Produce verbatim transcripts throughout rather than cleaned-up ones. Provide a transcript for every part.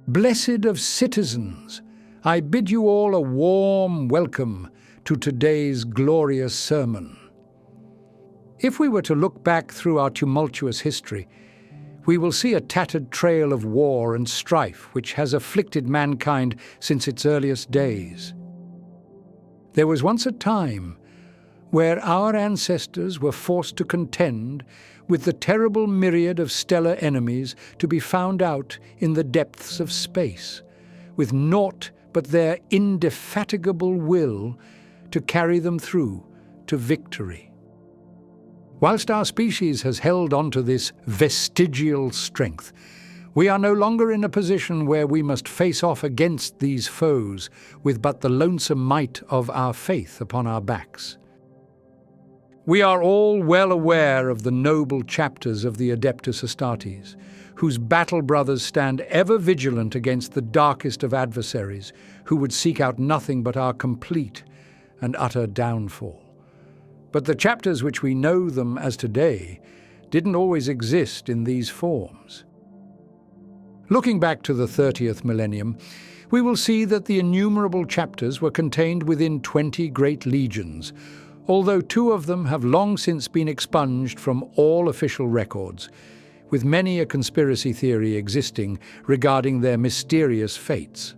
Blessed of citizens, I bid you all a warm welcome to today's glorious sermon. If we were to look back through our tumultuous history, we will see a tattered trail of war and strife which has afflicted mankind since its earliest days. There was once a time where our ancestors were forced to contend with the terrible myriad of stellar enemies to be found out in the depths of space, with naught but their indefatigable will to carry them through to victory. Whilst our species has held on to this vestigial strength, we are no longer in a position where we must face off against these foes with but the lonesome might of our faith upon our backs. We are all well aware of the noble chapters of the Adeptus Astartes, whose battle brothers stand ever vigilant against the darkest of adversaries, who would seek out nothing but our complete and utter downfall. But the chapters which we know them as today didn't always exist in these forms. Looking back to the thirtieth millennium, we will see that the innumerable chapters were contained within twenty great legions, although two of them have long since been expunged from all official records, with many a conspiracy theory existing regarding their mysterious fates.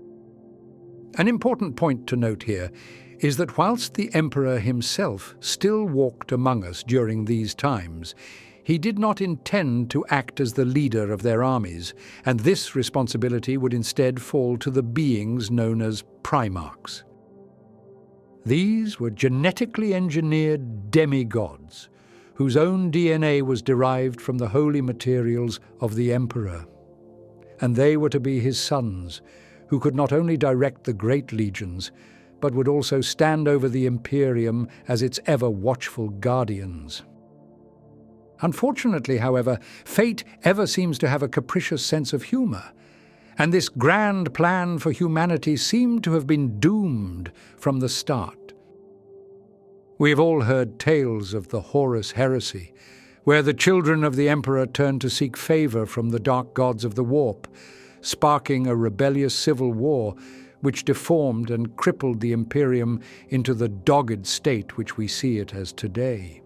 An important point to note here is that whilst the emperor himself still walked among us during these times, he did not intend to act as the leader of their armies, and this responsibility would instead fall to the beings known as Primarchs. These were genetically engineered demigods, whose own D N A was derived from the holy materials of the emperor. And they were to be his sons, who could not only direct the great legions, but would also stand over the Imperium as its ever-watchful guardians. Unfortunately, however, fate ever seems to have a capricious sense of humour, and this grand plan for humanity seemed to have been doomed from the start. We have all heard tales of the Horus Heresy, where the children of the Emperor turned to seek favour from the dark gods of the warp, sparking a rebellious civil war which deformed and crippled the Imperium into the dogged state which we see it as today.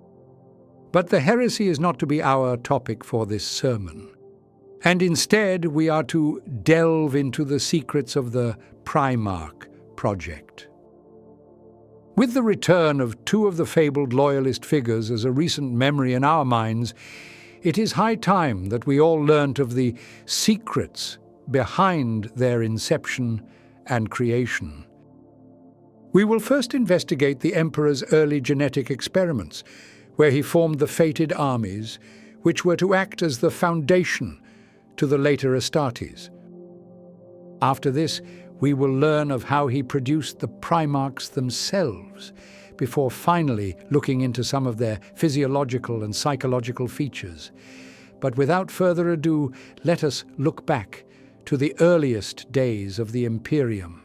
But the heresy is not to be our topic for this sermon, and instead we are to delve into the secrets of the Primarch project. With the return of two of the fabled loyalist figures as a recent memory in our minds, it is high time that we all learnt of the secrets behind their inception and creation. We will first investigate the Emperor's early genetic experiments, where he formed the fated armies, which were to act as the foundation to the later Astartes. After this, we will learn of how he produced the Primarchs themselves, before finally looking into some of their physiological and psychological features. But without further ado, let us look back to the earliest days of the Imperium.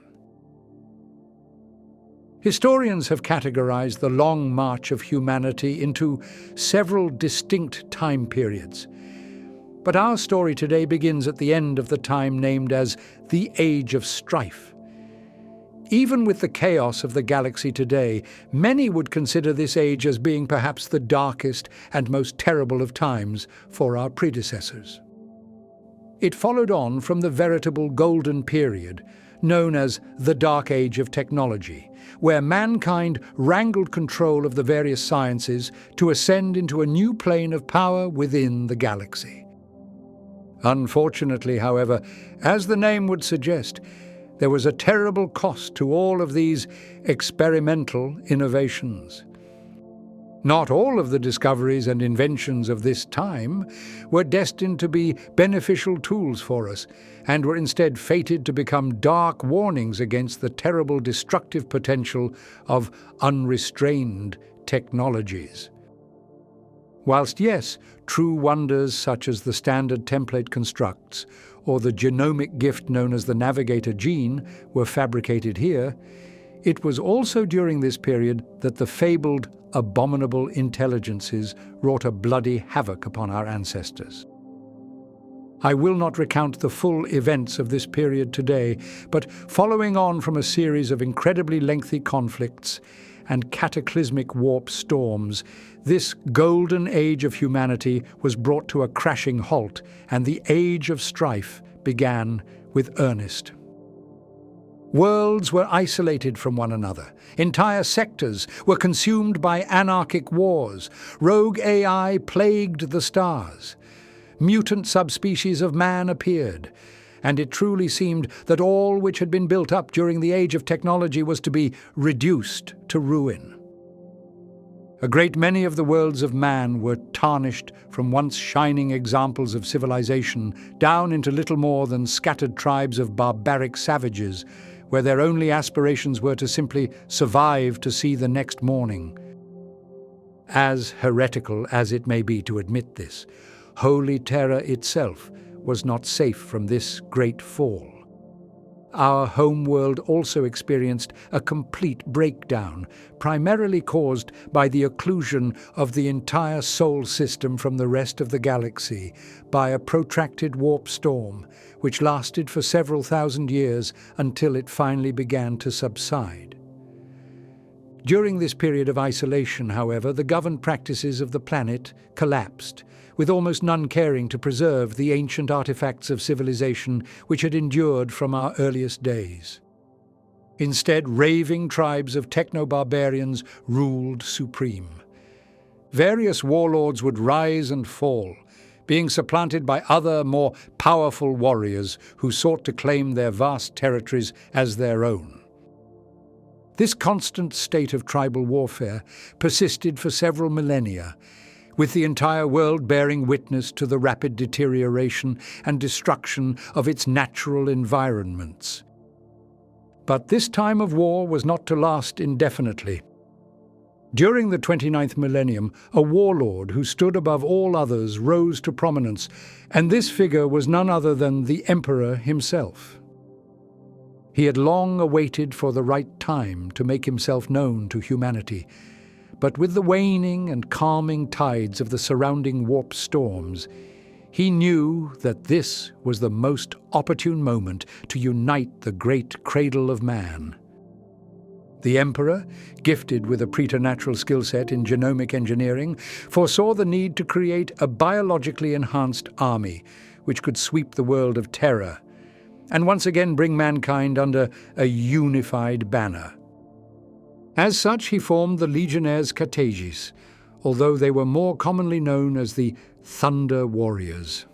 Historians have categorized the long march of humanity into several distinct time periods. But our story today begins at the end of the time named as the Age of Strife. Even with the chaos of the galaxy today, many would consider this age as being perhaps the darkest and most terrible of times for our predecessors. It followed on from the veritable golden period, known as the Dark Age of Technology, where mankind wrangled control of the various sciences to ascend into a new plane of power within the galaxy. Unfortunately, however, as the name would suggest, there was a terrible cost to all of these experimental innovations. Not all of the discoveries and inventions of this time were destined to be beneficial tools for us, and were instead fated to become dark warnings against the terrible destructive potential of unrestrained technologies. Whilst yes, true wonders such as the standard template constructs or the genomic gift known as the navigator gene were fabricated here, it was also during this period that the fabled abominable intelligences wrought a bloody havoc upon our ancestors. I will not recount the full events of this period today, but following on from a series of incredibly lengthy conflicts and cataclysmic warp storms, this golden age of humanity was brought to a crashing halt, and the age of strife began with earnest. Worlds were isolated from one another. Entire sectors were consumed by anarchic wars. Rogue A I plagued the stars. Mutant subspecies of man appeared, and it truly seemed that all which had been built up during the age of technology was to be reduced to ruin. A great many of the worlds of man were tarnished from once shining examples of civilization down into little more than scattered tribes of barbaric savages, where their only aspirations were to simply survive to see the next morning. As heretical as it may be to admit this, Holy Terra itself was not safe from this great fall. Our homeworld also experienced a complete breakdown, primarily caused by the occlusion of the entire Sol system from the rest of the galaxy by a protracted warp storm, which lasted for several thousand years until it finally began to subside. During this period of isolation, however, the governed practices of the planet collapsed, with almost none caring to preserve the ancient artifacts of civilization which had endured from our earliest days. Instead, raving tribes of techno-barbarians ruled supreme. Various warlords would rise and fall, being supplanted by other, more powerful warriors who sought to claim their vast territories as their own. This constant state of tribal warfare persisted for several millennia, with the entire world bearing witness to the rapid deterioration and destruction of its natural environments. But this time of war was not to last indefinitely. During the twenty-ninth millennium, a warlord who stood above all others rose to prominence, and this figure was none other than the Emperor himself. He had long awaited for the right time to make himself known to humanity, but with the waning and calming tides of the surrounding warp storms, he knew that this was the most opportune moment to unite the great cradle of man. The Emperor, gifted with a preternatural skill set in genomic engineering, foresaw the need to create a biologically enhanced army which could sweep the world of Terra and once again bring mankind under a unified banner. As such, he formed the Legionnaires Cartagis, although they were more commonly known as the Thunder Warriors.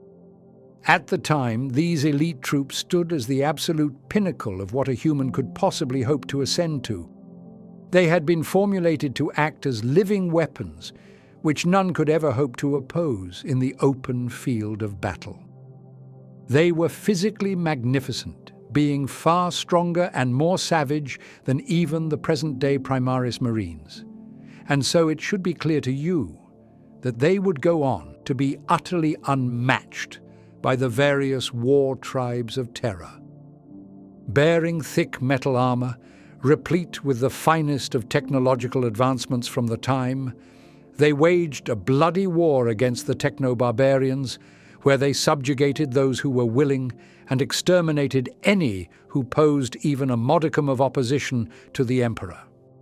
At the time, these elite troops stood as the absolute pinnacle of what a human could possibly hope to ascend to. They had been formulated to act as living weapons, which none could ever hope to oppose in the open field of battle. They were physically magnificent, being far stronger and more savage than even the present-day Primaris Marines. And so it should be clear to you that they would go on to be utterly unmatched by the various war tribes of Terra. Bearing thick metal armor, replete with the finest of technological advancements from the time, they waged a bloody war against the techno-barbarians, where they subjugated those who were willing and exterminated any who posed even a modicum of opposition to the Emperor.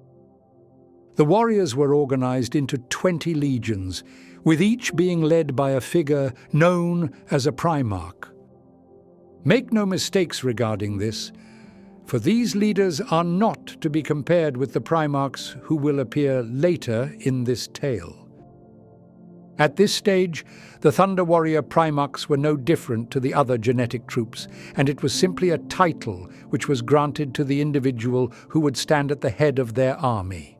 The warriors were organized into twenty legions, with each being led by a figure known as a Primarch. Make no mistakes regarding this, for these leaders are not to be compared with the Primarchs who will appear later in this tale. At this stage, the Thunder Warrior Primarchs were no different to the other genetic troops, and it was simply a title which was granted to the individual who would stand at the head of their army.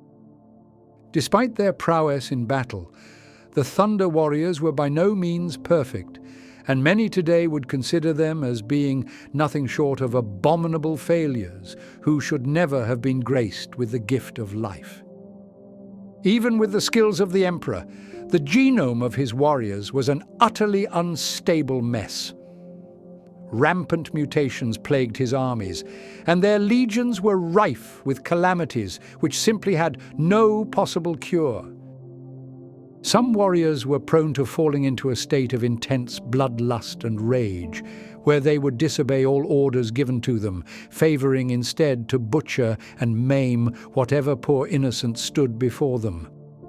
Despite their prowess in battle, the Thunder Warriors were by no means perfect, and many today would consider them as being nothing short of abominable failures who should never have been graced with the gift of life. Even with the skills of the Emperor, the genome of his warriors was an utterly unstable mess. Rampant mutations plagued his armies, and their legions were rife with calamities which simply had no possible cure. Some warriors were prone to falling into a state of intense bloodlust and rage, where they would disobey all orders given to them, favoring instead to butcher and maim whatever poor innocent stood before them.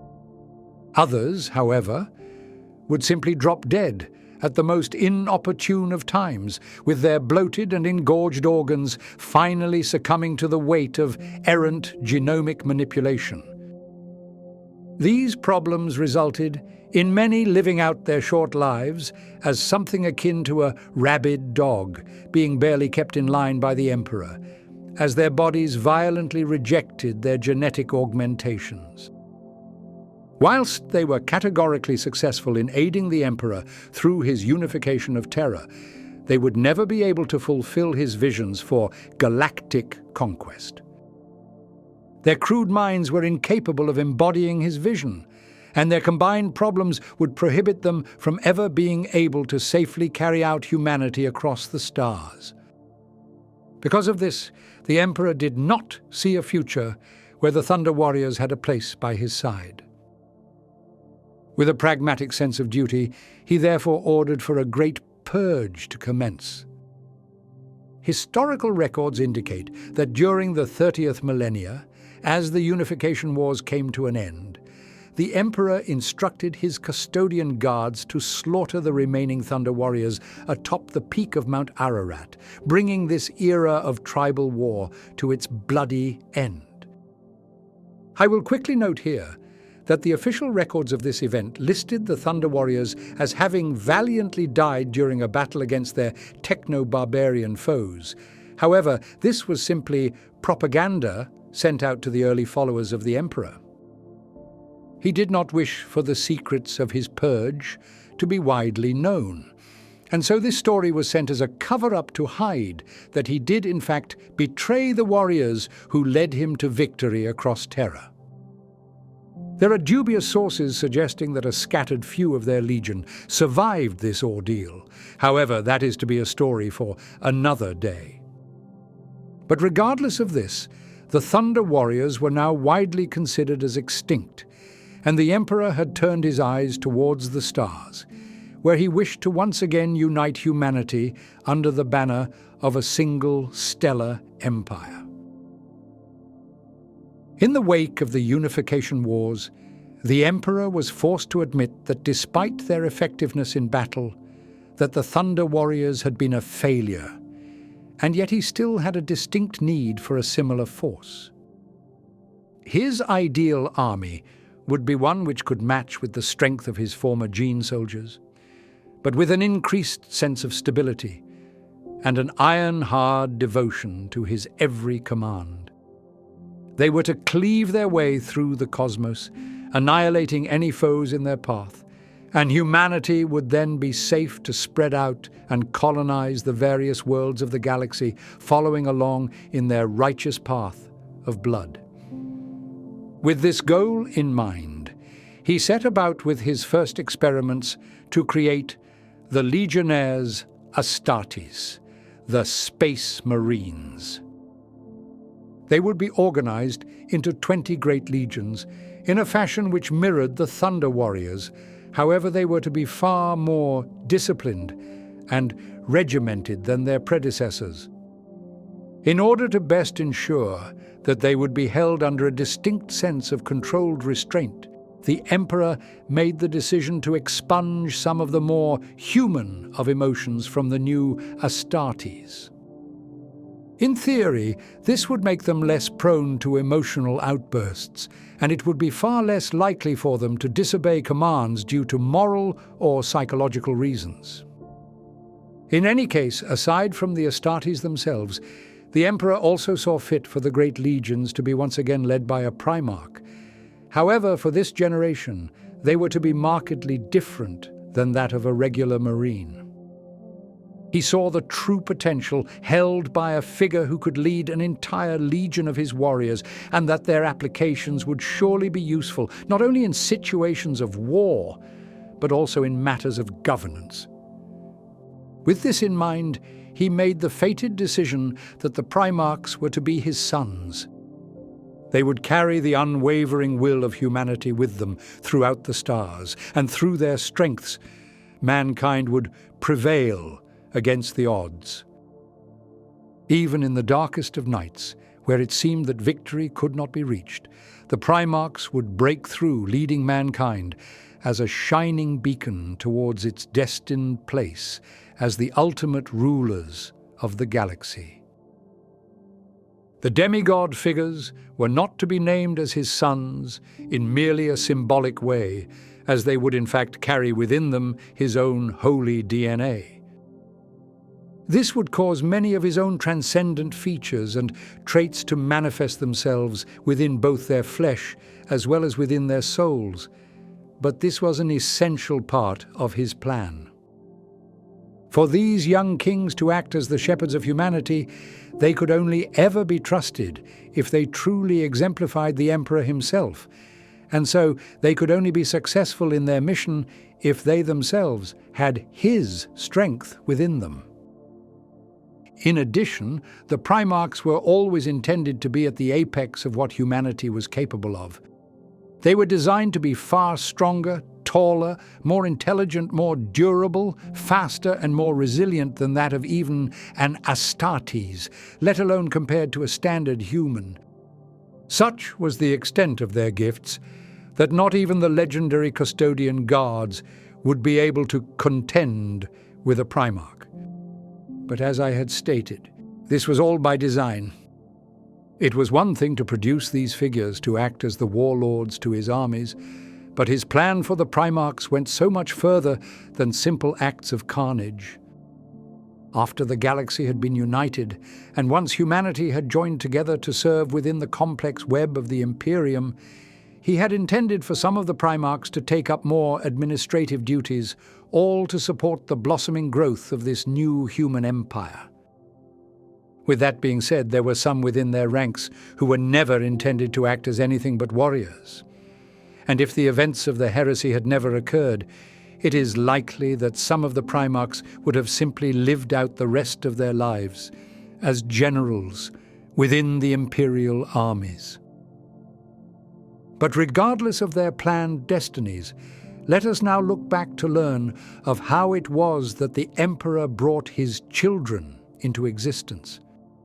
Others, however, would simply drop dead at the most inopportune of times, with their bloated and engorged organs finally succumbing to the weight of errant genomic manipulation. These problems resulted in many living out their short lives as something akin to a rabid dog, being barely kept in line by the emperor, as their bodies violently rejected their genetic augmentations. Whilst they were categorically successful in aiding the emperor through his unification of Terra, they would never be able to fulfill his visions for galactic conquest. Their crude minds were incapable of embodying his vision, and their combined problems would prohibit them from ever being able to safely carry out humanity across the stars. Because of this, the Emperor did not see a future where the Thunder Warriors had a place by his side. With a pragmatic sense of duty, he therefore ordered for a great purge to commence. Historical records indicate that during the thirtieth millennia, as the unification wars came to an end, the Emperor instructed his custodian guards to slaughter the remaining Thunder Warriors atop the peak of Mount Ararat, bringing this era of tribal war to its bloody end. I will quickly note here that the official records of this event listed the Thunder Warriors as having valiantly died during a battle against their techno-barbarian foes. However, this was simply propaganda sent out to the early followers of the Emperor. He did not wish for the secrets of his purge to be widely known, and so this story was sent as a cover-up to hide that he did in fact betray the warriors who led him to victory across Terra. There are dubious sources suggesting that a scattered few of their legion survived this ordeal. However, that is to be a story for another day. But regardless of this, the Thunder Warriors were now widely considered as extinct, and the Emperor had turned his eyes towards the stars, where he wished to once again unite humanity under the banner of a single stellar empire. In the wake of the unification wars, the Emperor was forced to admit that despite their effectiveness in battle, that the Thunder Warriors had been a failure, and yet he still had a distinct need for a similar force. His ideal army would be one which could match with the strength of his former Gene soldiers, but with an increased sense of stability and an iron-hard devotion to his every command. They were to cleave their way through the cosmos, annihilating any foes in their path, and humanity would then be safe to spread out and colonize the various worlds of the galaxy, following along in their righteous path of blood. With this goal in mind, he set about with his first experiments to create the Legionnaires Astartes, the Space Marines. They would be organized into twenty great legions in a fashion which mirrored the Thunder Warriors. However, they were to be far more disciplined and regimented than their predecessors. In order to best ensure that they would be held under a distinct sense of controlled restraint, the Emperor made the decision to expunge some of the more human of emotions from the new Astartes. In theory, this would make them less prone to emotional outbursts, and it would be far less likely for them to disobey commands due to moral or psychological reasons. In any case, aside from the Astartes themselves, the Emperor also saw fit for the great legions to be once again led by a Primarch. However, for this generation, they were to be markedly different than that of a regular Marine. He saw the true potential held by a figure who could lead an entire legion of his warriors, and that their applications would surely be useful, not only in situations of war, but also in matters of governance. With this in mind, he made the fated decision that the Primarchs were to be his sons. They would carry the unwavering will of humanity with them throughout the stars, and through their strengths, mankind would prevail against the odds. Even in the darkest of nights, where it seemed that victory could not be reached, the Primarchs would break through, leading mankind as a shining beacon towards its destined place as the ultimate rulers of the galaxy. The demigod figures were not to be named as his sons in merely a symbolic way, as they would in fact carry within them his own holy D N A. This would cause many of his own transcendent features and traits to manifest themselves within both their flesh as well as within their souls, but this was an essential part of his plan. For these young kings to act as the shepherds of humanity, they could only ever be trusted if they truly exemplified the Emperor himself, and so they could only be successful in their mission if they themselves had his strength within them. In addition, the Primarchs were always intended to be at the apex of what humanity was capable of. They were designed to be far stronger, taller, more intelligent, more durable, faster and more resilient than that of even an Astartes, let alone compared to a standard human. Such was the extent of their gifts that not even the legendary custodian guards would be able to contend with a Primarch. But as I had stated, this was all by design. It was one thing to produce these figures to act as the warlords to his armies, but his plan for the Primarchs went so much further than simple acts of carnage. After the galaxy had been united, and once humanity had joined together to serve within the complex web of the Imperium, he had intended for some of the Primarchs to take up more administrative duties, all to support the blossoming growth of this new human empire. With that being said, there were some within their ranks who were never intended to act as anything but warriors. And if the events of the heresy had never occurred, it is likely that some of the Primarchs would have simply lived out the rest of their lives as generals within the imperial armies. But regardless of their planned destinies, let us now look back to learn of how it was that the Emperor brought his children into existence.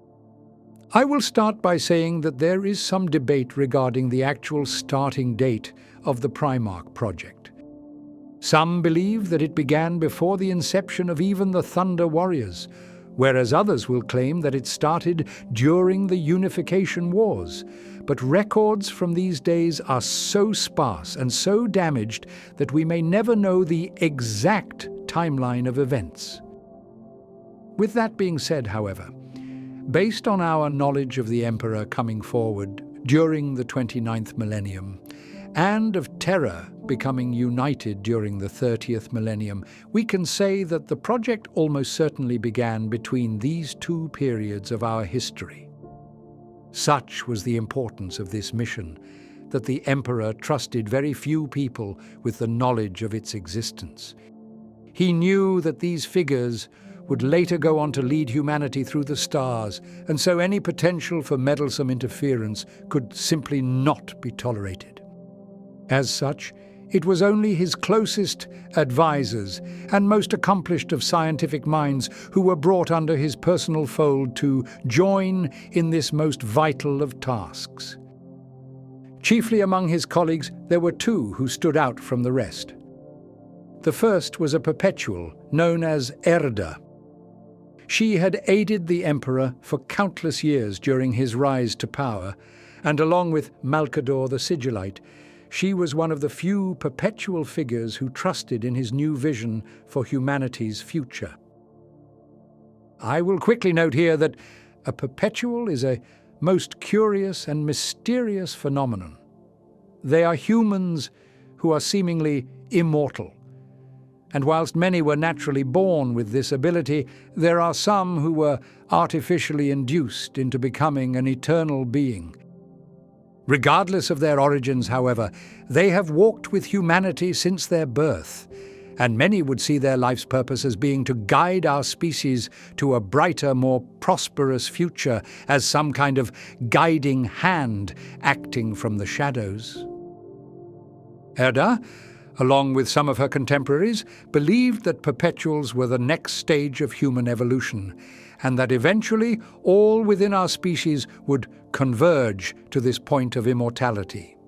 I will start by saying that there is some debate regarding the actual starting date of the Primarch project. Some believe that it began before the inception of even the Thunder Warriors, whereas others will claim that it started during the Unification Wars. But records from these days are so sparse and so damaged that we may never know the exact timeline of events. With that being said, however, based on our knowledge of the Emperor coming forward during the twenty-ninth millennium, and of Terra becoming united during the thirtieth millennium, we can say that the project almost certainly began between these two periods of our history. Such was the importance of this mission, that the Emperor trusted very few people with the knowledge of its existence. He knew that these figures would later go on to lead humanity through the stars, and so any potential for meddlesome interference could simply not be tolerated. As such, it was only his closest advisors and most accomplished of scientific minds who were brought under his personal fold to join in this most vital of tasks. Chiefly among his colleagues, there were two who stood out from the rest. The first was a perpetual known as Erda. She had aided the Emperor for countless years during his rise to power, and along with Malcador the Sigillite, she was one of the few perpetual figures who trusted in his new vision for humanity's future. I will quickly note here that a perpetual is a most curious and mysterious phenomenon. They are humans who are seemingly immortal. And whilst many were naturally born with this ability, there are some who were artificially induced into becoming an eternal being. Regardless of their origins, however, they have walked with humanity since their birth, and many would see their life's purpose as being to guide our species to a brighter, more prosperous future, as some kind of guiding hand acting from the shadows. Erda, along with some of her contemporaries, believed that perpetuals were the next stage of human evolution, and that eventually all within our species would converge to this point of immortality.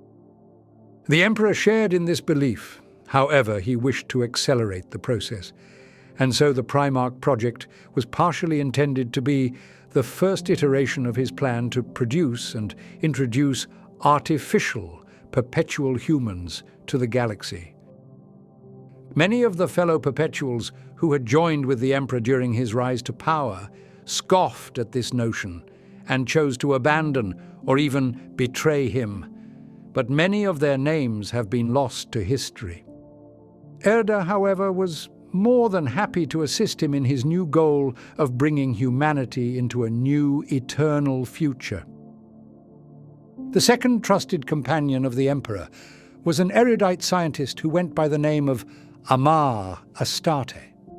The Emperor shared in this belief. However, he wished to accelerate the process, and so the Primarch project was partially intended to be the first iteration of his plan to produce and introduce artificial, perpetual humans to the galaxy. Many of the fellow perpetuals who had joined with the Emperor during his rise to power scoffed at this notion and chose to abandon or even betray him, but many of their names have been lost to history. Erda, however, was more than happy to assist him in his new goal of bringing humanity into a new, eternal future. The second trusted companion of the Emperor was an erudite scientist who went by the name of Amar Astarte.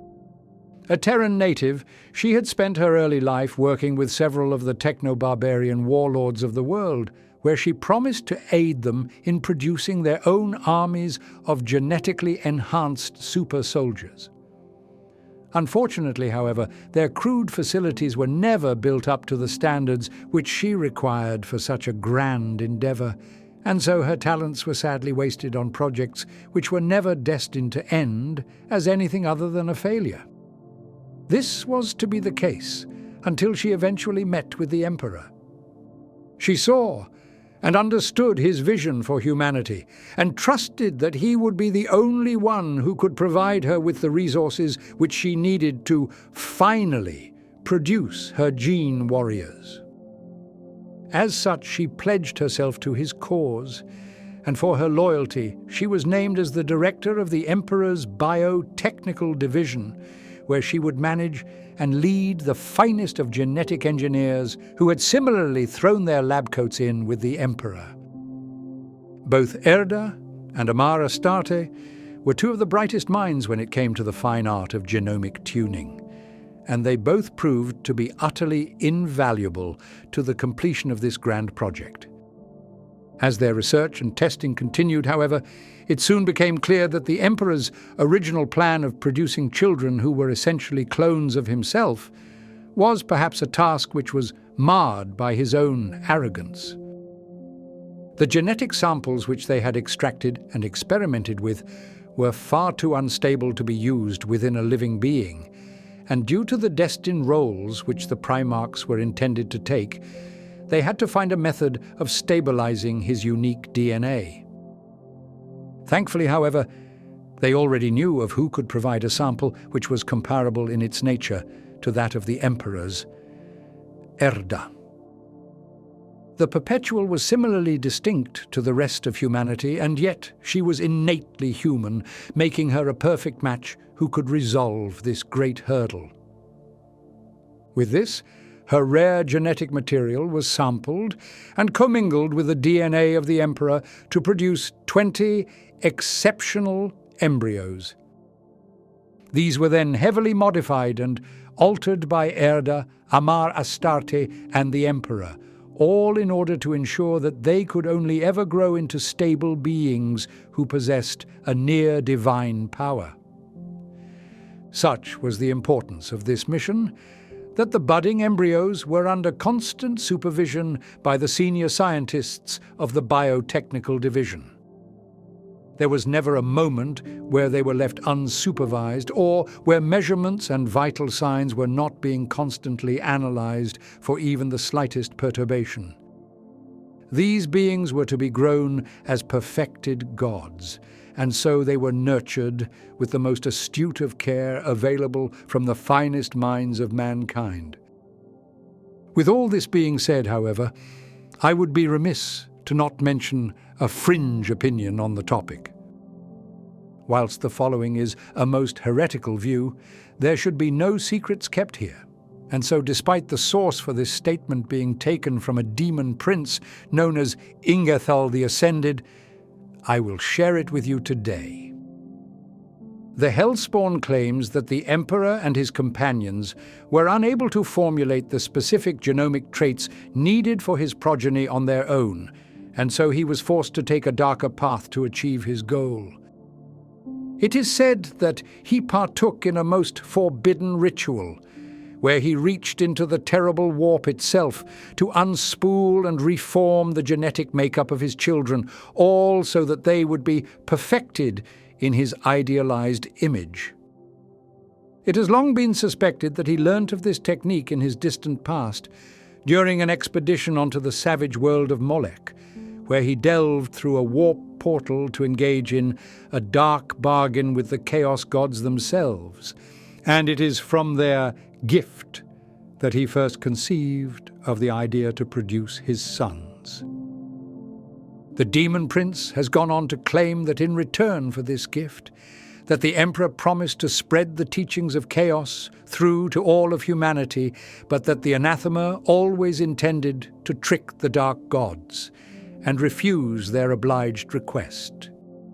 A Terran native, she had spent her early life working with several of the techno-barbarian warlords of the world, where she promised to aid them in producing their own armies of genetically enhanced super soldiers. Unfortunately, however, their crude facilities were never built up to the standards which she required for such a grand endeavor, and so her talents were sadly wasted on projects which were never destined to end as anything other than a failure. This was to be the case until she eventually met with the Emperor. She saw and understood his vision for humanity, and trusted that he would be the only one who could provide her with the resources which she needed to finally produce her gene warriors. As such, she pledged herself to his cause, and for her loyalty, she was named as the director of the Emperor's biotechnical division, where she would manage and lead the finest of genetic engineers who had similarly thrown their lab coats in with the Emperor. Both Erda and Amar Astarte were two of the brightest minds when it came to the fine art of genomic tuning, and they both proved to be utterly invaluable to the completion of this grand project. As their research and testing continued, however, it soon became clear that the Emperor's original plan of producing children who were essentially clones of himself was perhaps a task which was marred by his own arrogance. The genetic samples which they had extracted and experimented with were far too unstable to be used within a living being, and due to the destined roles which the Primarchs were intended to take, they had to find a method of stabilizing his unique D N A. Thankfully, however, they already knew of who could provide a sample which was comparable in its nature to that of the Emperor's, Erda. The Perpetual was similarly distinct to the rest of humanity, and yet she was innately human, making her a perfect match who could resolve this great hurdle. With this, her rare genetic material was sampled and commingled with the D N A of the Emperor to produce twenty exceptional embryos. These were then heavily modified and altered by Erda, Amar Astarte, and the Emperor, all in order to ensure that they could only ever grow into stable beings who possessed a near-divine power. Such was the importance of this mission, that the budding embryos were under constant supervision by the senior scientists of the biotechnical division. There was never a moment where they were left unsupervised or where measurements and vital signs were not being constantly analyzed for even the slightest perturbation. These beings were to be grown as perfected gods, and so they were nurtured with the most astute of care available from the finest minds of mankind. With all this being said, however, I would be remiss to not mention a fringe opinion on the topic. Whilst the following is a most heretical view, there should be no secrets kept here, and so despite the source for this statement being taken from a demon prince known as Ingathal the Ascended, I will share it with you today. The Hellspawn claims that the Emperor and his companions were unable to formulate the specific genomic traits needed for his progeny on their own, and so he was forced to take a darker path to achieve his goal. It is said that he partook in a most forbidden ritual, where he reached into the terrible warp itself to unspool and reform the genetic makeup of his children, all so that they would be perfected in his idealized image. It has long been suspected that he learnt of this technique in his distant past, during an expedition onto the savage world of Molech, where he delved through a warp portal to engage in a dark bargain with the Chaos gods themselves, and it is from their gift that he first conceived of the idea to produce his sons. The Demon Prince has gone on to claim that in return for this gift, that the Emperor promised to spread the teachings of Chaos through to all of humanity, but that the anathema always intended to trick the dark gods and refuse their obliged request.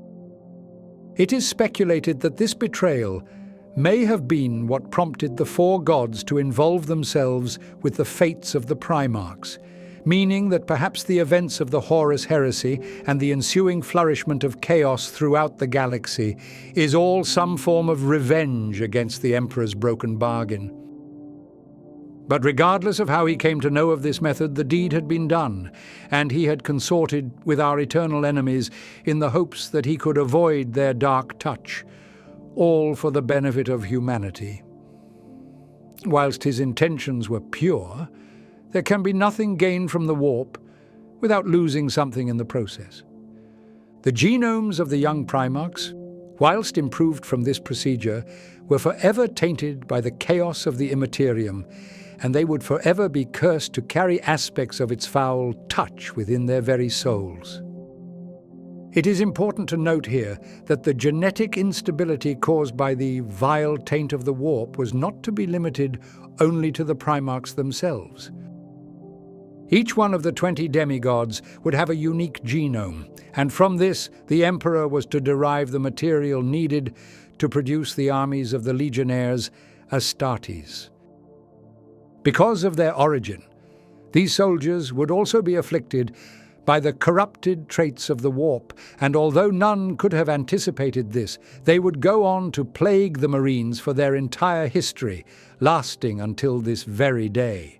It is speculated that this betrayal may have been what prompted the four gods to involve themselves with the fates of the Primarchs, meaning that perhaps the events of the Horus Heresy and the ensuing flourishment of chaos throughout the galaxy is all some form of revenge against the Emperor's broken bargain. But regardless of how he came to know of this method, the deed had been done, and he had consorted with our eternal enemies in the hopes that he could avoid their dark touch, all for the benefit of humanity. Whilst his intentions were pure, there can be nothing gained from the warp without losing something in the process. The genomes of the young Primarchs, whilst improved from this procedure, were forever tainted by the chaos of the Immaterium, and they would forever be cursed to carry aspects of its foul touch within their very souls. It is important to note here that the genetic instability caused by the vile taint of the warp was not to be limited only to the Primarchs themselves. Each one of the twenty demigods would have a unique genome, and from this the Emperor was to derive the material needed to produce the armies of the Legionnaires Astartes. Because of their origin, these soldiers would also be afflicted by the corrupted traits of the warp, and although none could have anticipated this, they would go on to plague the Marines for their entire history, lasting until this very day.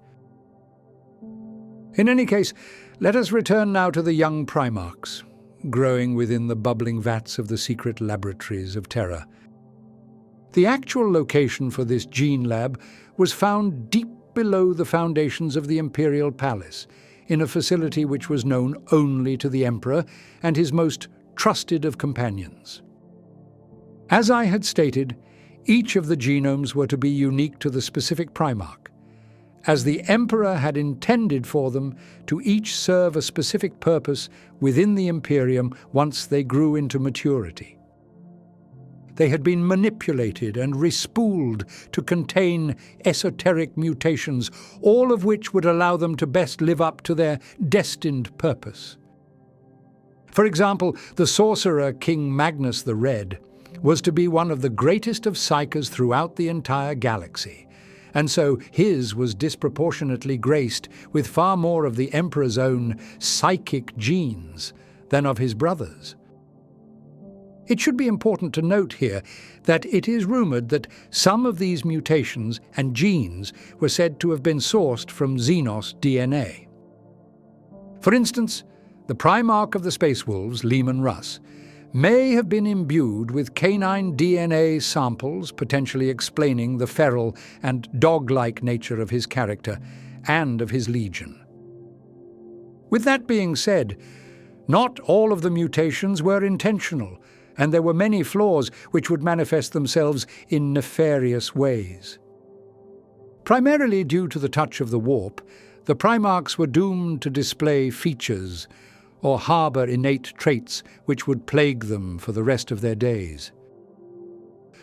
In any case, let us return now to the young Primarchs, growing within the bubbling vats of the secret laboratories of Terra. The actual location for this gene lab was found deep below the foundations of the Imperial Palace, in a facility which was known only to the Emperor and his most trusted of companions. As I had stated, each of the genomes were to be unique to the specific Primarch, as the Emperor had intended for them to each serve a specific purpose within the Imperium once they grew into maturity. They had been manipulated and respooled to contain esoteric mutations, all of which would allow them to best live up to their destined purpose. For example, the sorcerer King Magnus the Red was to be one of the greatest of psykers throughout the entire galaxy, and so his was disproportionately graced with far more of the Emperor's own psychic genes than of his brothers. It should be important to note here that it is rumoured that some of these mutations and genes were said to have been sourced from Xenos D N A. For instance, the Primarch of the Space Wolves, Leman Russ, may have been imbued with canine D N A samples, potentially explaining the feral and dog-like nature of his character and of his legion. With that being said, not all of the mutations were intentional, and there were many flaws which would manifest themselves in nefarious ways. Primarily due to the touch of the warp, the Primarchs were doomed to display features or harbour innate traits which would plague them for the rest of their days.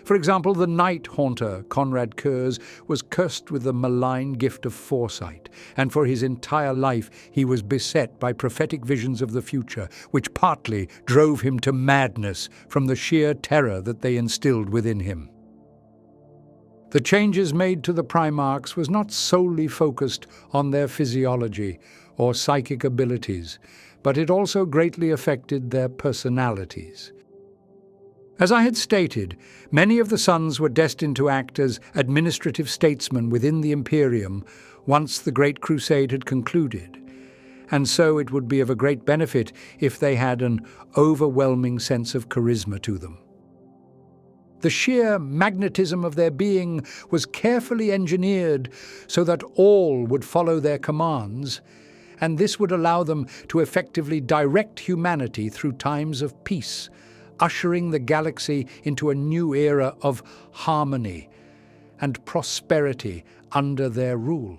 For example, the night haunter, Konrad Kurz, was cursed with the malign gift of foresight, and for his entire life he was beset by prophetic visions of the future, which partly drove him to madness from the sheer terror that they instilled within him. The changes made to the Primarchs was not solely focused on their physiology or psychic abilities, but it also greatly affected their personalities. As I had stated, many of the sons were destined to act as administrative statesmen within the Imperium once the Great Crusade had concluded, and so it would be of a great benefit if they had an overwhelming sense of charisma to them. The sheer magnetism of their being was carefully engineered so that all would follow their commands, and this would allow them to effectively direct humanity through times of peace, ushering the galaxy into a new era of harmony and prosperity under their rule.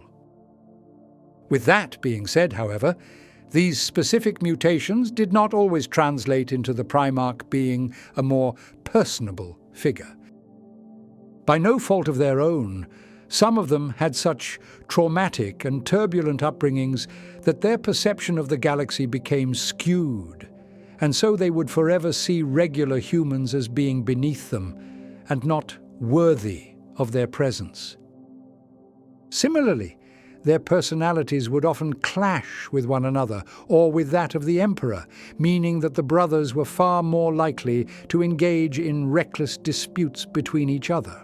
With that being said, however, these specific mutations did not always translate into the Primarch being a more personable figure. By no fault of their own, some of them had such traumatic and turbulent upbringings that their perception of the galaxy became skewed, and so they would forever see regular humans as being beneath them and not worthy of their presence. Similarly, their personalities would often clash with one another or with that of the Emperor, meaning that the brothers were far more likely to engage in reckless disputes between each other.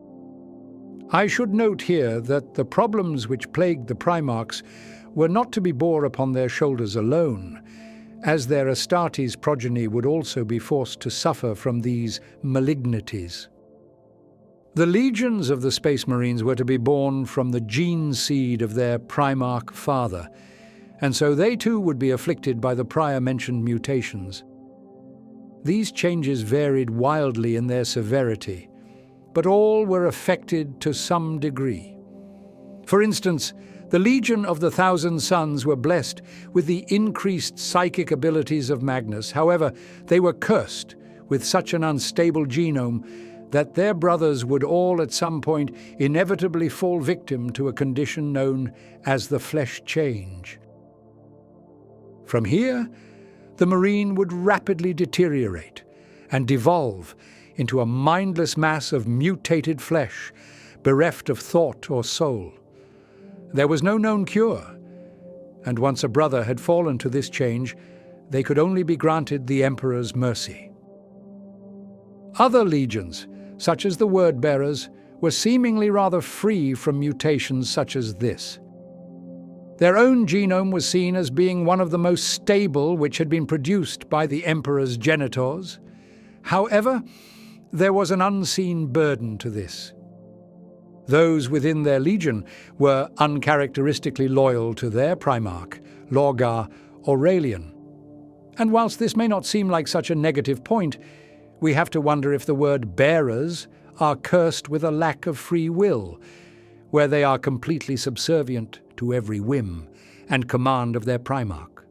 I should note here that the problems which plagued the Primarchs were not to be borne upon their shoulders alone, as their Astartes progeny would also be forced to suffer from these malignities. The legions of the Space Marines were to be born from the gene seed of their Primarch father, and so they too would be afflicted by the prior mentioned mutations. These changes varied wildly in their severity, but all were affected to some degree. For instance, the Legion of the Thousand Sons were blessed with the increased psychic abilities of Magnus. However, they were cursed with such an unstable genome that their brothers would all at some point inevitably fall victim to a condition known as the flesh change. From here, the Marine would rapidly deteriorate and devolve into a mindless mass of mutated flesh, bereft of thought or soul. There was no known cure, and once a brother had fallen to this change, they could only be granted the Emperor's mercy. Other legions, such as the Word-Bearers, were seemingly rather free from mutations such as this. Their own genome was seen as being one of the most stable which had been produced by the Emperor's genitors. However, there was an unseen burden to this. Those within their legion were uncharacteristically loyal to their Primarch, Lorgar Aurelian. And whilst this may not seem like such a negative point, we have to wonder if the word bearers are cursed with a lack of free will, where they are completely subservient to every whim and command of their Primarch.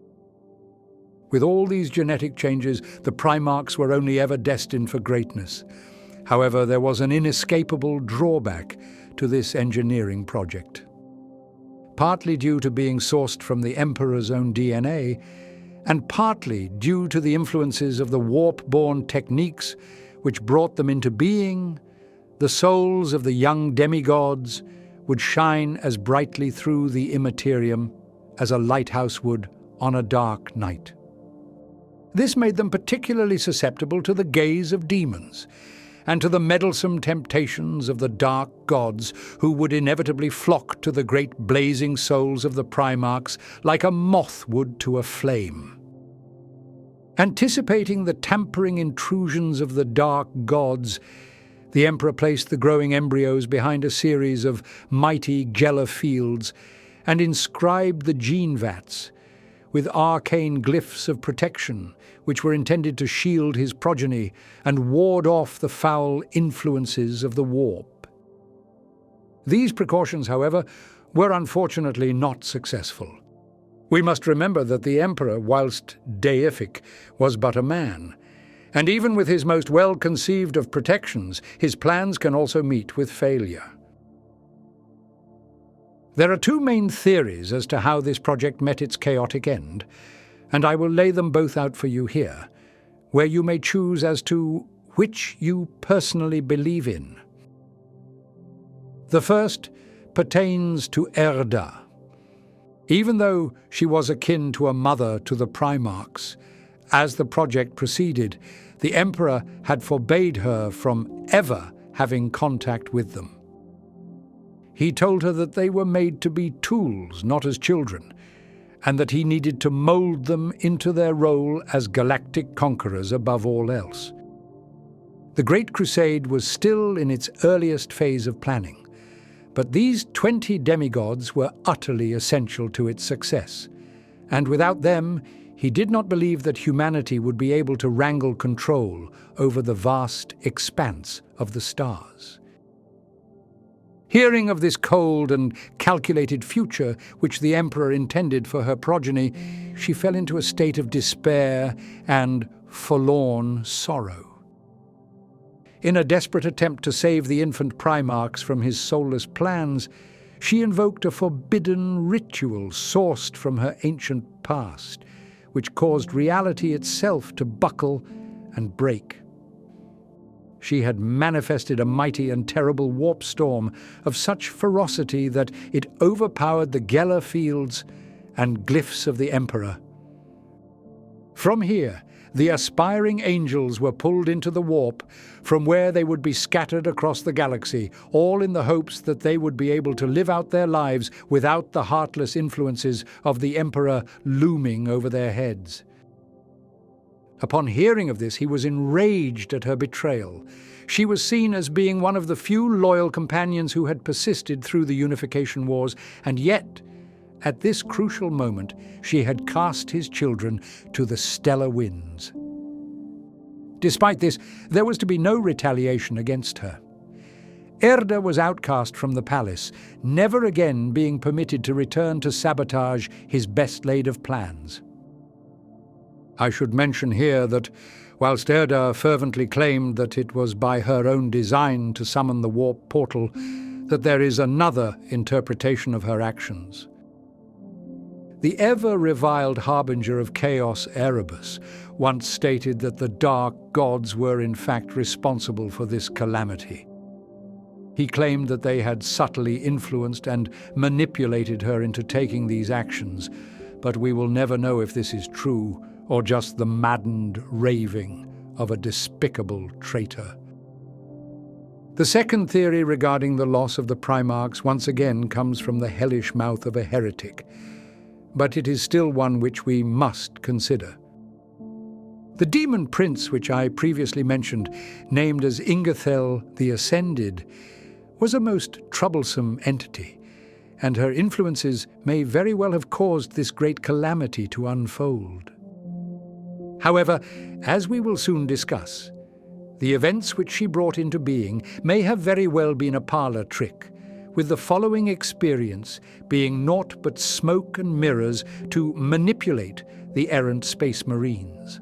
With all these genetic changes, the Primarchs were only ever destined for greatness. However, there was an inescapable drawback to this engineering project. Partly due to being sourced from the Emperor's own D N A, and partly due to the influences of the warp-born techniques which brought them into being, the souls of the young demigods would shine as brightly through the immaterium as a lighthouse would on a dark night. This made them particularly susceptible to the gaze of demons, and to the meddlesome temptations of the dark gods who would inevitably flock to the great blazing souls of the Primarchs like a moth would to a flame. Anticipating the tampering intrusions of the dark gods, the Emperor placed the growing embryos behind a series of mighty Geller fields and inscribed the gene vats with arcane glyphs of protection, which were intended to shield his progeny and ward off the foul influences of the warp. These precautions, however, were unfortunately not successful. We must remember that the Emperor, whilst deific, was but a man, And even with his most well-conceived of protections, his plans can also meet with failure. There are two main theories as to how this project met its chaotic end, and I will lay them both out for you here, where you may choose as to which you personally believe in. The first pertains to Erda. Even though she was akin to a mother to the Primarchs, as the project proceeded, the Emperor had forbade her from ever having contact with them. He told her that they were made to be tools, not as children, and that he needed to mold them into their role as galactic conquerors above all else. The Great Crusade was still in its earliest phase of planning, but these twenty demigods were utterly essential to its success, and without them, he did not believe that humanity would be able to wrangle control over the vast expanse of the stars. Hearing of this cold and calculated future which the Emperor intended for her progeny, she fell into a state of despair and forlorn sorrow. In a desperate attempt to save the infant Primarchs from his soulless plans, she invoked a forbidden ritual sourced from her ancient past, which caused reality itself to buckle and break. She had manifested a mighty and terrible warp storm of such ferocity that it overpowered the Geller fields and glyphs of the Emperor. From here, the aspiring angels were pulled into the warp, from where they would be scattered across the galaxy, all in the hopes that they would be able to live out their lives without the heartless influences of the Emperor looming over their heads. Upon hearing of this, he was enraged at her betrayal. She was seen as being one of the few loyal companions who had persisted through the Unification Wars, and yet, at this crucial moment, she had cast his children to the stellar winds. Despite this, there was to be no retaliation against her. Erda was outcast from the palace, never again being permitted to return to sabotage his best laid of plans. I should mention here that, whilst Erda fervently claimed that it was by her own design to summon the warp portal, that there is another interpretation of her actions. The ever-reviled harbinger of chaos, Erebus, once stated that the dark gods were in fact responsible for this calamity. He claimed that they had subtly influenced and manipulated her into taking these actions, but we will never know if this is true or just the maddened raving of a despicable traitor. The second theory regarding the loss of the Primarchs once again comes from the hellish mouth of a heretic, but it is still one which we must consider. The demon prince which I previously mentioned, named as Ingethel the Ascended, was a most troublesome entity, and her influences may very well have caused this great calamity to unfold. However, as we will soon discuss, the events which she brought into being may have very well been a parlor trick, with the following experience being naught but smoke and mirrors to manipulate the errant space marines.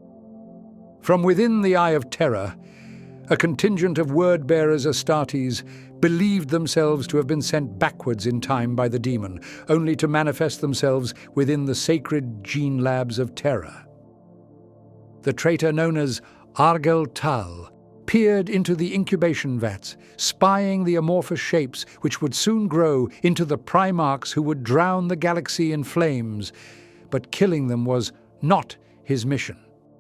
From within the Eye of Terror, a contingent of word-bearers Astartes believed themselves to have been sent backwards in time by the demon, only to manifest themselves within the sacred gene labs of Terra. The traitor known as Argel Tal peered into the incubation vats, spying the amorphous shapes which would soon grow into the Primarchs who would drown the galaxy in flames, but killing them was not his mission.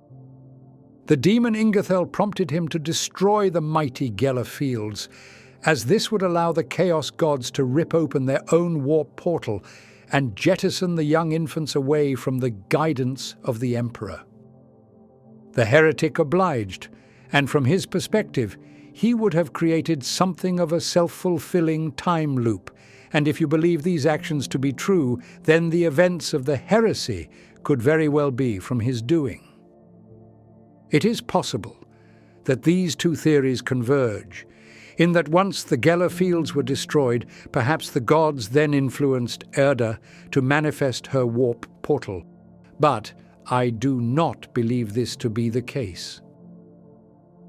The demon Ingethel prompted him to destroy the mighty Geller fields, as this would allow the Chaos Gods to rip open their own warp portal and jettison the young infants away from the guidance of the Emperor. The heretic obliged, and from his perspective, he would have created something of a self-fulfilling time loop, and if you believe these actions to be true, then the events of the heresy could very well be from his doing. It is possible that these two theories converge, in that once the Geller fields were destroyed, perhaps the gods then influenced Erda to manifest her warp portal. But I do not believe this to be the case.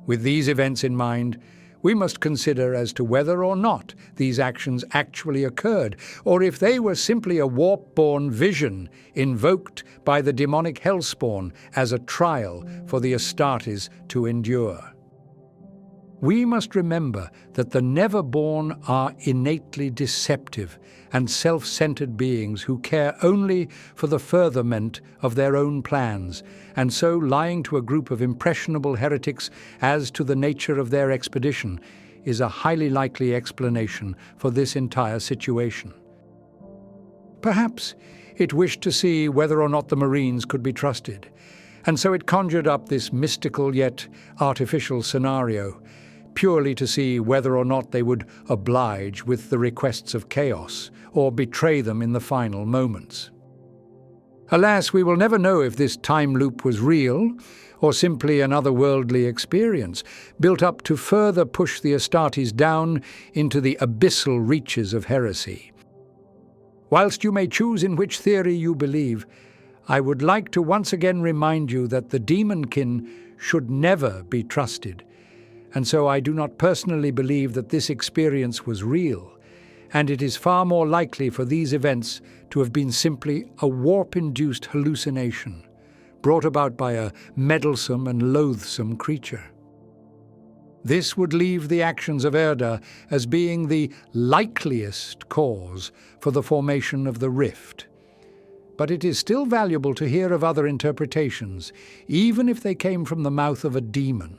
With these events in mind, we must consider as to whether or not these actions actually occurred, or if they were simply a warp-born vision invoked by the demonic hellspawn as a trial for the Astartes to endure. We must remember that the Neverborn are innately deceptive and self-centered beings who care only for the furtherment of their own plans, and so lying to a group of impressionable heretics as to the nature of their expedition is a highly likely explanation for this entire situation. Perhaps it wished to see whether or not the Marines could be trusted, and so it conjured up this mystical yet artificial scenario, purely to see whether or not they would oblige with the requests of chaos or betray them in the final moments. Alas, we will never know if this time loop was real or simply an otherworldly experience, built up to further push the Astartes down into the abyssal reaches of heresy. Whilst you may choose in which theory you believe, I would like to once again remind you that the demonkin should never be trusted, and so I do not personally believe that this experience was real, and it is far more likely for these events to have been simply a warp-induced hallucination, brought about by a meddlesome and loathsome creature. This would leave the actions of Erda as being the likeliest cause for the formation of the rift. But it is still valuable to hear of other interpretations, even if they came from the mouth of a demon.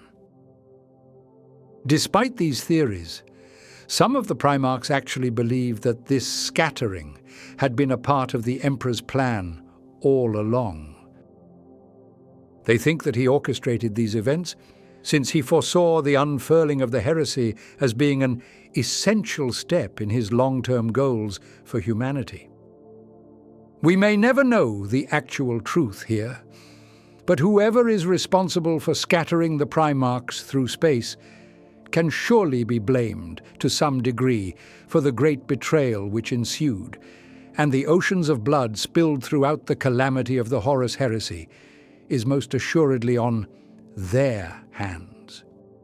Despite these theories, some of the Primarchs actually believed that this scattering had been a part of the Emperor's plan all along. They think that he orchestrated these events since he foresaw the unfurling of the heresy as being an essential step in his long-term goals for humanity. We may never know the actual truth here, but whoever is responsible for scattering the Primarchs through space can surely be blamed to some degree for the great betrayal which ensued, and the oceans of blood spilled throughout the calamity of the Horus heresy is most assuredly on their hands.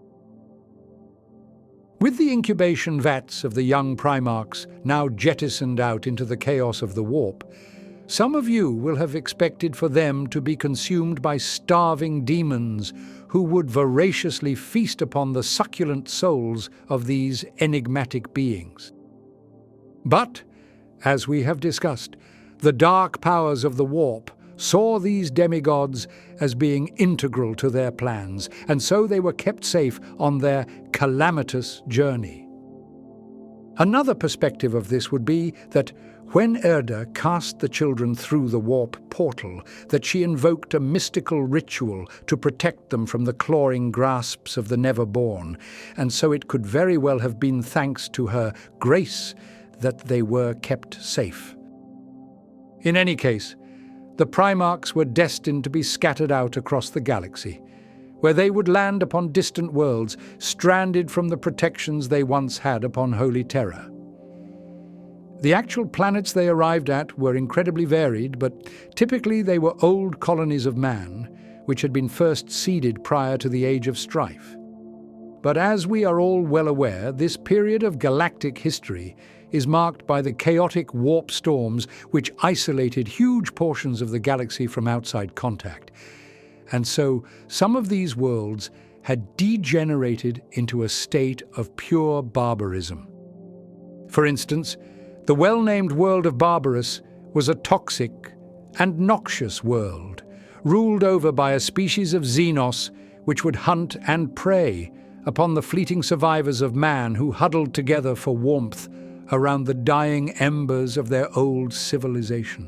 With the incubation vats of the young Primarchs now jettisoned out into the chaos of the warp, some of you will have expected for them to be consumed by starving demons who would voraciously feast upon the succulent souls of these enigmatic beings. But, as we have discussed, the dark powers of the warp saw these demigods as being integral to their plans, and so they were kept safe on their calamitous journey. Another perspective of this would be that when Erda cast the children through the warp portal, that she invoked a mystical ritual to protect them from the clawing grasps of the Neverborn, and so it could very well have been thanks to her grace that they were kept safe. In any case, the Primarchs were destined to be scattered out across the galaxy, where they would land upon distant worlds, stranded from the protections they once had upon Holy Terra. The actual planets they arrived at were incredibly varied, but typically they were old colonies of man, which had been first seeded prior to the Age of Strife. But as we are all well aware, this period of galactic history is marked by the chaotic warp storms which isolated huge portions of the galaxy from outside contact. And so some of these worlds had degenerated into a state of pure barbarism. For instance, the well-named world of Barbarus was a toxic and noxious world, ruled over by a species of Xenos which would hunt and prey upon the fleeting survivors of man who huddled together for warmth around the dying embers of their old civilization.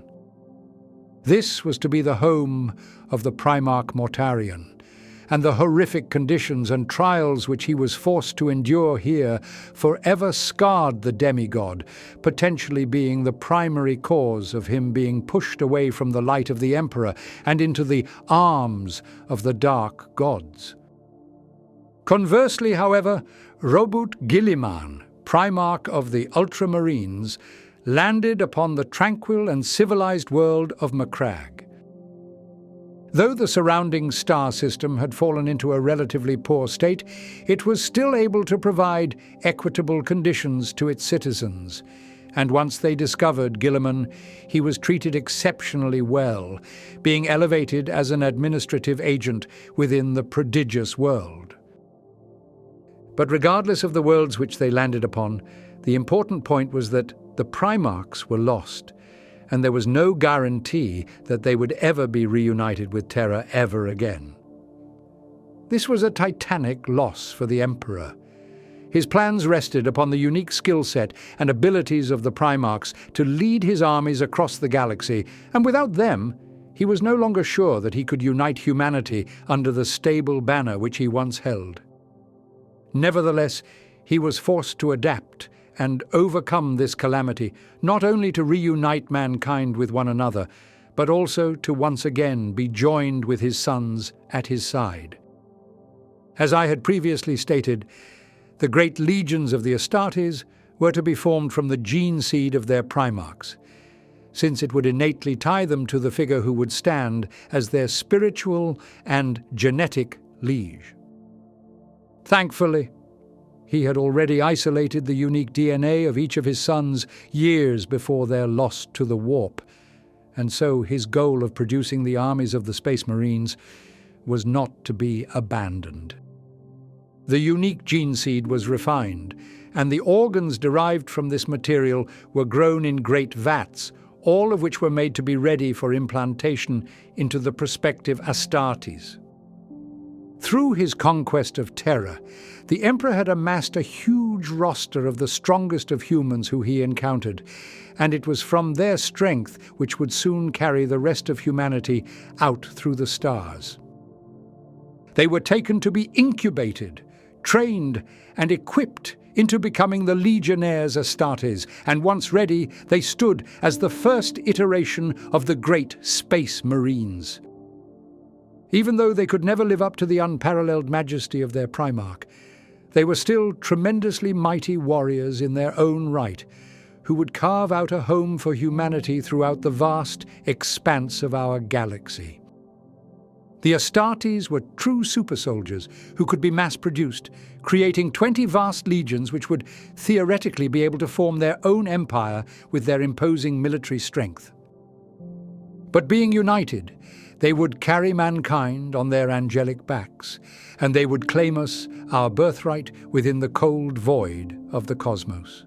This was to be the home of the Primarch Mortarion, and the horrific conditions and trials which he was forced to endure here forever scarred the demigod, potentially being the primary cause of him being pushed away from the light of the Emperor and into the arms of the dark gods. Conversely, however, Robut Guilliman, Primarch of the Ultramarines, landed upon the tranquil and civilized world of Macragge. Though the surrounding star system had fallen into a relatively poor state, it was still able to provide equitable conditions to its citizens. And once they discovered Guilliman, he was treated exceptionally well, being elevated as an administrative agent within the prodigious world. But regardless of the worlds which they landed upon, the important point was that the Primarchs were lost, and there was no guarantee that they would ever be reunited with Terra ever again. This was a titanic loss for the Emperor. His plans rested upon the unique skill set and abilities of the Primarchs to lead his armies across the galaxy, and without them, he was no longer sure that he could unite humanity under the stable banner which he once held. Nevertheless, he was forced to adapt and overcome this calamity, not only to reunite mankind with one another, but also to once again be joined with his sons at his side. As I had previously stated, the great legions of the Astartes were to be formed from the gene seed of their Primarchs, since it would innately tie them to the figure who would stand as their spiritual and genetic liege. Thankfully, he had already isolated the unique D N A of each of his sons years before their loss to the warp, and so his goal of producing the armies of the Space Marines was not to be abandoned. The unique gene seed was refined, and the organs derived from this material were grown in great vats, all of which were made to be ready for implantation into the prospective Astartes. Through his conquest of Terra, the Emperor had amassed a huge roster of the strongest of humans who he encountered, and it was from their strength which would soon carry the rest of humanity out through the stars. They were taken to be incubated, trained, and equipped into becoming the Legionnaires Astartes, and once ready, they stood as the first iteration of the great Space Marines. Even though they could never live up to the unparalleled majesty of their Primarch, they were still tremendously mighty warriors in their own right, who would carve out a home for humanity throughout the vast expanse of our galaxy. The Astartes were true super soldiers who could be mass-produced, creating twenty vast legions which would theoretically be able to form their own empire with their imposing military strength. But being united, they would carry mankind on their angelic backs, and they would claim us, our birthright, within the cold void of the cosmos.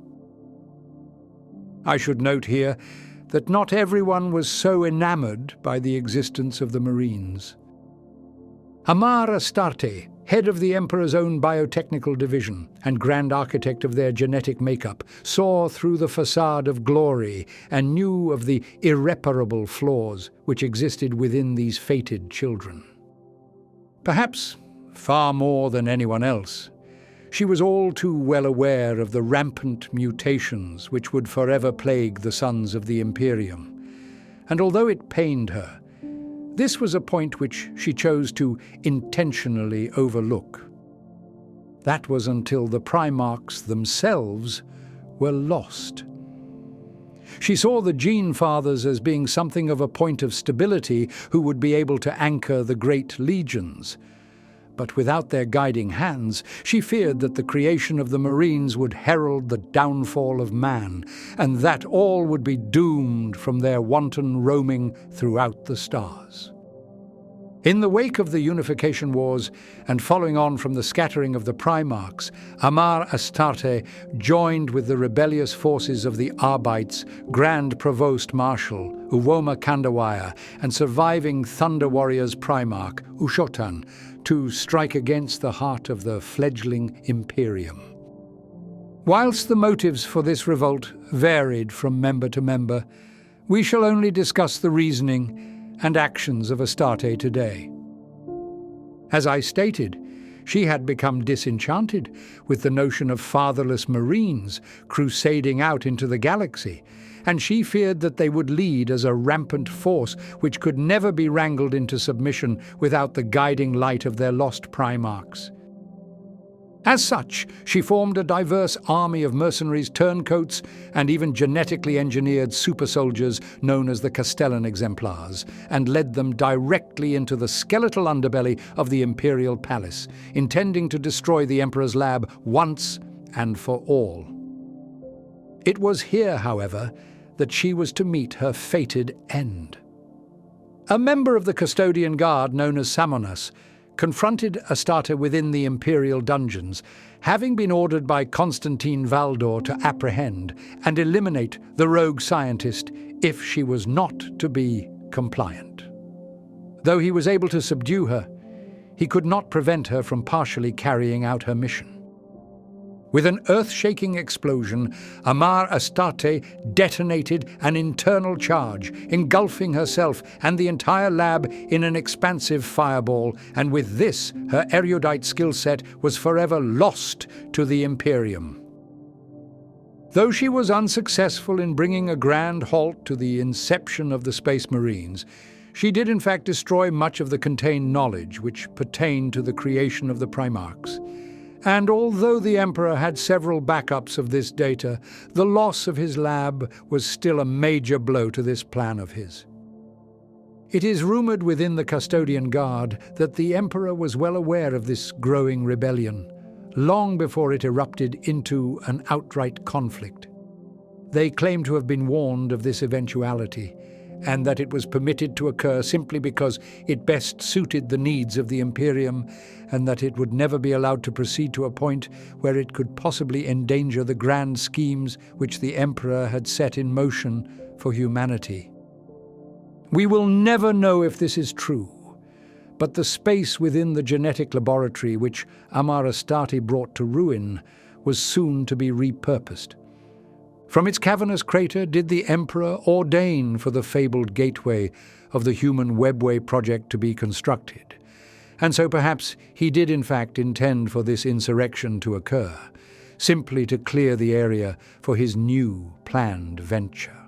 I should note here that not everyone was so enamored by the existence of the Marines. Ammar Astarte, head of the Emperor's own biotechnical division and grand architect of their genetic makeup, saw through the facade of glory and knew of the irreparable flaws which existed within these fated children. Perhaps far more than anyone else, she was all too well aware of the rampant mutations which would forever plague the sons of the Imperium, and although it pained her, this was a point which she chose to intentionally overlook. That was until the Primarchs themselves were lost. She saw the Gene Fathers as being something of a point of stability who would be able to anchor the great legions. But without their guiding hands, she feared that the creation of the Marines would herald the downfall of man, and that all would be doomed from their wanton roaming throughout the stars. In the wake of the Unification Wars, and following on from the scattering of the Primarchs, Ammar Astarte joined with the rebellious forces of the Arbites, Grand Provost Marshal Uwoma Kandawaya, and surviving Thunder Warriors Primarch Ushotan, to strike against the heart of the fledgling Imperium. Whilst the motives for this revolt varied from member to member, we shall only discuss the reasoning and actions of Astarte today. As I stated, she had become disenchanted with the notion of fatherless Marines crusading out into the galaxy, and she feared that they would lead as a rampant force which could never be wrangled into submission without the guiding light of their lost Primarchs. As such, she formed a diverse army of mercenaries, turncoats, and even genetically engineered super soldiers known as the Castellan exemplars, and led them directly into the skeletal underbelly of the imperial palace, intending to destroy the Emperor's lab once and for all. It was here, however, that she was to meet her fated end. A member of the custodian guard known as Samonas confronted Astarte within the imperial dungeons, having been ordered by Constantine Valdor to apprehend and eliminate the rogue scientist if she was not to be compliant. Though he was able to subdue her, he could not prevent her from partially carrying out her mission. With an earth-shaking explosion, Amar Astarte detonated an internal charge, engulfing herself and the entire lab in an expansive fireball, and with this, her erudite skill set was forever lost to the Imperium. Though she was unsuccessful in bringing a grand halt to the inception of the Space Marines, she did in fact destroy much of the contained knowledge which pertained to the creation of the Primarchs. And although the Emperor had several backups of this data, the loss of his lab was still a major blow to this plan of his. It is rumored within the Custodian Guard that the Emperor was well aware of this growing rebellion, long before it erupted into an outright conflict. They claim to have been warned of this eventuality, and that it was permitted to occur simply because it best suited the needs of the Imperium, and that it would never be allowed to proceed to a point where it could possibly endanger the grand schemes which the Emperor had set in motion for humanity. We will never know if this is true, but the space within the genetic laboratory which Amar Astarte brought to ruin was soon to be repurposed. From its cavernous crater did the Emperor ordain for the fabled gateway of the human webway project to be constructed, and so perhaps he did in fact intend for this insurrection to occur, simply to clear the area for his new planned venture.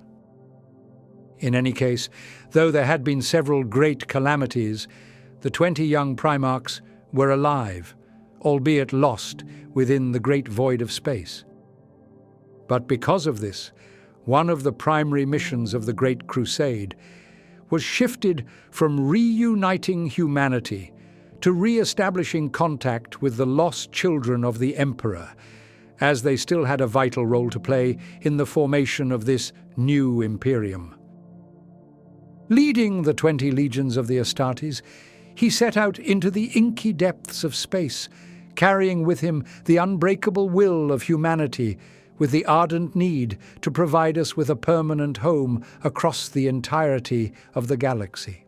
In any case, though there had been several great calamities, the twenty young Primarchs were alive, albeit lost within the great void of space. But because of this, one of the primary missions of the Great Crusade was shifted from reuniting humanity to re-establishing contact with the lost children of the Emperor, as they still had a vital role to play in the formation of this new Imperium. Leading the twenty legions of the Astartes, he set out into the inky depths of space, carrying with him the unbreakable will of humanity, with the ardent need to provide us with a permanent home across the entirety of the galaxy.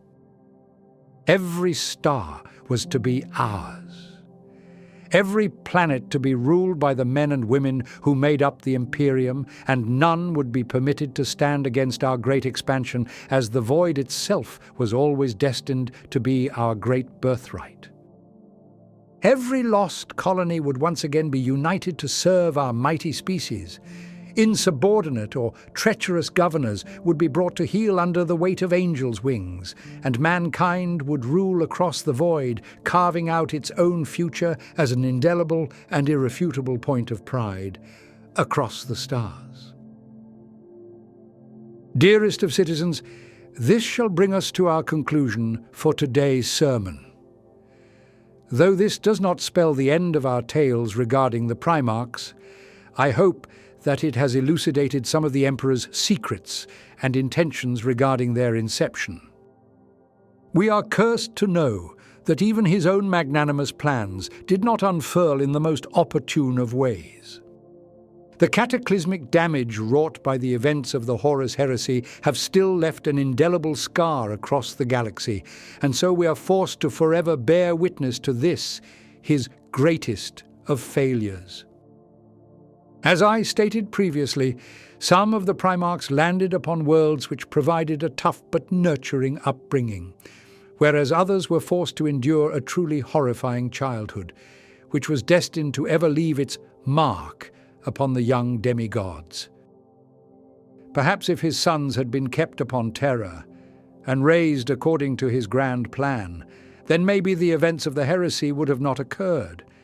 Every star was to be ours. Every planet to be ruled by the men and women who made up the Imperium, and none would be permitted to stand against our great expansion, as the void itself was always destined to be our great birthright. Every lost colony would once again be united to serve our mighty species. Insubordinate or treacherous governors would be brought to heel under the weight of angels' wings, and mankind would rule across the void, carving out its own future as an indelible and irrefutable point of pride across the stars. Dearest of citizens, this shall bring us to our conclusion for today's sermon. Though this does not spell the end of our tales regarding the Primarchs, I hope that it has elucidated some of the Emperor's secrets and intentions regarding their inception. We are cursed to know that even his own magnanimous plans did not unfurl in the most opportune of ways. The cataclysmic damage wrought by the events of the Horus Heresy have still left an indelible scar across the galaxy, and so we are forced to forever bear witness to this, his greatest of failures. As I stated previously, some of the Primarchs landed upon worlds which provided a tough but nurturing upbringing, whereas others were forced to endure a truly horrifying childhood, which was destined to ever leave its mark upon the young demigods. Perhaps if his sons had been kept upon Terra and raised according to his grand plan, then maybe the events of the heresy would have not occurred,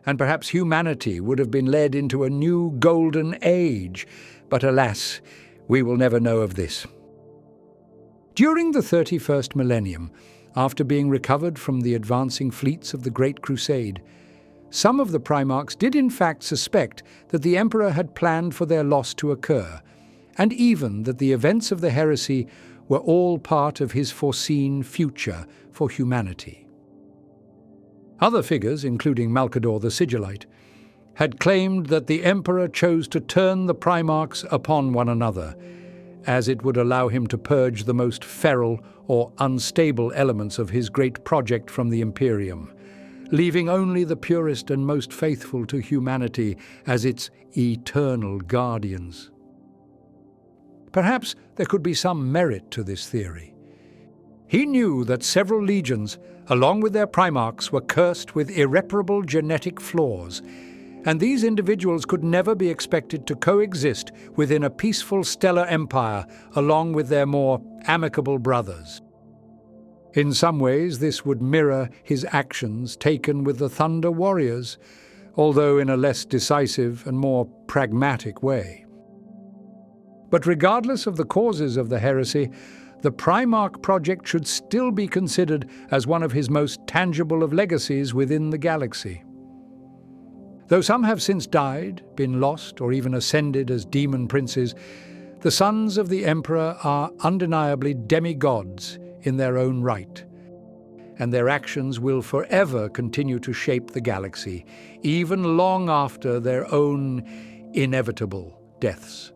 and perhaps humanity would have been led into a new golden age. But alas, we will never know of this. During the thirty-first millennium, after being recovered from the advancing fleets of the Great Crusade, some of the Primarchs did in fact suspect that the Emperor had planned for their loss to occur, and even that the events of the heresy were all part of his foreseen future for humanity. Other figures, including Malcador the Sigillite, had claimed that the Emperor chose to turn the Primarchs upon one another, as it would allow him to purge the most feral or unstable elements of his great project from the Imperium, leaving only the purest and most faithful to humanity as its eternal guardians. Perhaps there could be some merit to this theory. He knew that several legions, along with their Primarchs, were cursed with irreparable genetic flaws, and these individuals could never be expected to coexist within a peaceful stellar empire along with their more amicable brothers. In some ways, this would mirror his actions taken with the Thunder Warriors, although in a less decisive and more pragmatic way. But regardless of the causes of the heresy, the Primarch project should still be considered as one of his most tangible of legacies within the galaxy. Though some have since died, been lost, or even ascended as demon princes, the sons of the Emperor are undeniably demigods in their own right, and their actions will forever continue to shape the galaxy, even long after their own inevitable deaths.